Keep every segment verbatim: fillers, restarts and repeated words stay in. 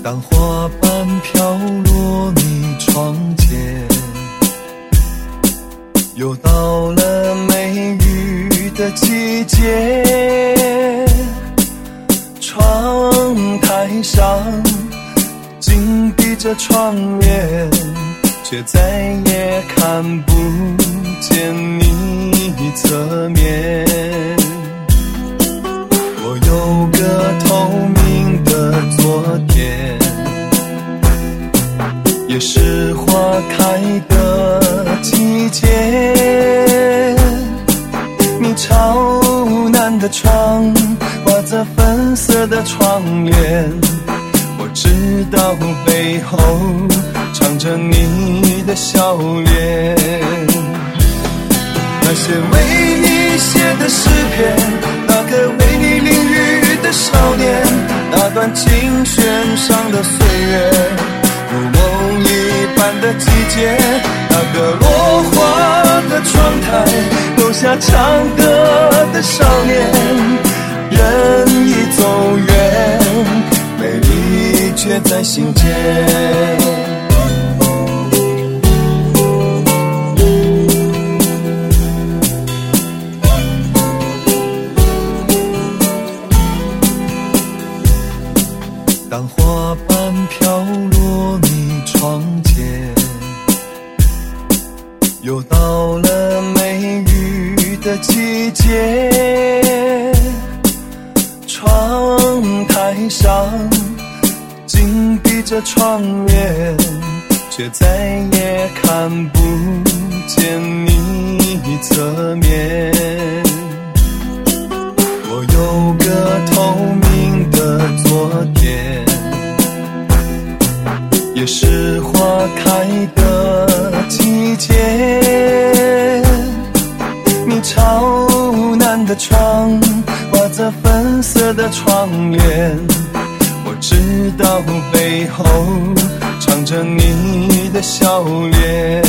当花瓣飘落你窗前，又到了梅雨的季节，窗台上紧闭着窗帘，却再也看不见你侧面。我有个透明的昨天，也是花开的季节。你朝南的窗挂着粉色的窗帘，我知道背后藏着你的笑脸。那些为你写的诗篇，那个为你淋雨的少年，那段琴弦上的岁月，如梦一般的季节，那个落花的窗台，留下唱歌的少年，人已走远，美丽却在心间。当花瓣飘落你窗前，又到了梅雨的季节，窗台上紧闭着窗帘，却再也看不见你侧面。我有个透明的昨天，也是花开的季节。你朝南的窗挂着粉色的窗帘，我知道背后藏着你的笑脸。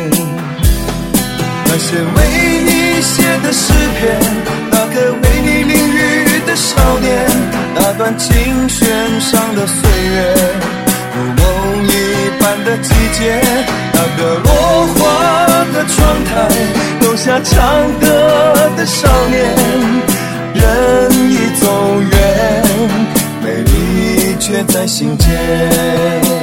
那些为你写的诗篇，那个为你淋雨的少年，那段琴弦上的岁月，如梦一般的季节，那个落花的窗台，留下唱歌的少年，人已走远，美丽却在心间。